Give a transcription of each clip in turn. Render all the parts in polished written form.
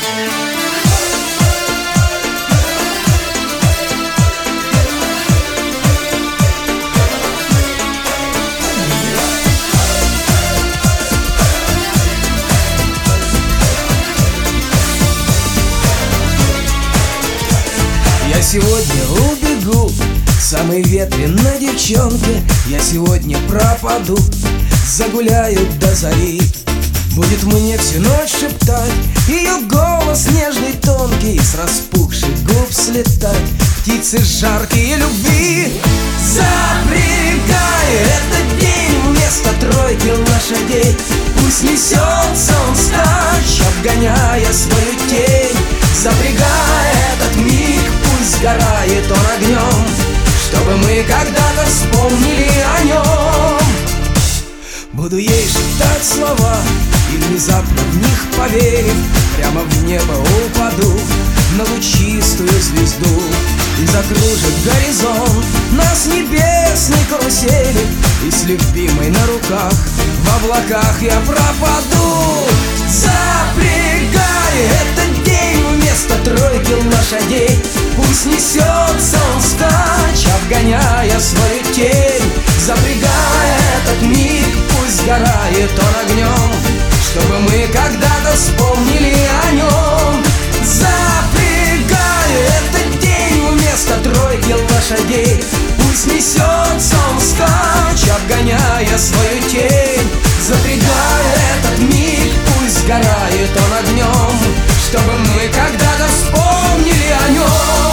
Я сегодня убегу к самой ветреной девчонке. Я сегодня пропаду, загуляю до зари. Будет мне всю ночь шептать ее голос нежный, тонкий, с распухших губ слетать птицы жаркие любви. Запрягай этот день вместо тройки лошадей, пусть несется он скач, обгоняя свою тень. Запрягай этот миг, пусть сгорает он огнем, чтобы мы когда-то вспомнили о нем. Буду ей шептать слова, и внезапно в них поверив, прямо в небо упаду на лучистую звезду. И закружит горизонт нас небесной карусели, и с любимой на руках в облаках я пропаду. Запрягай этот день вместо тройки лошадей, пусть несется он скач, обгоняя свою тень. Запрягай этот миг, пусть сгорает он огнем, чтобы мы когда-то вспомнили о нем. Запрягай этот день вместо тройки лошадей, пусть несется он скач, обгоняя свою тень. Запрягай этот миг, пусть сгорает он огнем, чтобы мы когда-то вспомнили о нем.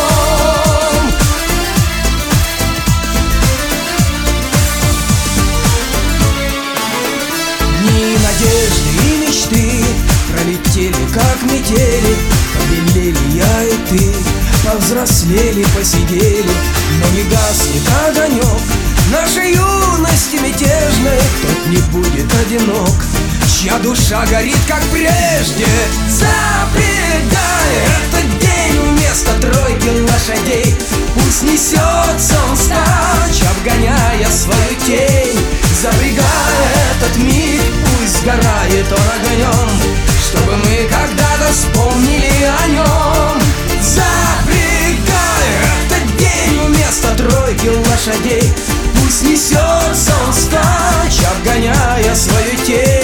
Дни надежды и мечты пролетели, как метели, побелели я и ты, повзрослели, посидели, но не гаснет огонек нашей юности мятежной. Тот не будет одинок, чья душа горит, как прежде. Запрягай этот день вместо тройки лошадей, пусть несется он скач, обгоняя свою тень. Запрягай этот миг, пусть сгорает он огнем, чтобы мы когда-то вспомнили о нем. Запрягай этот день вместо тройки лошадей, пусть несется он скач, обгоняя свою тень.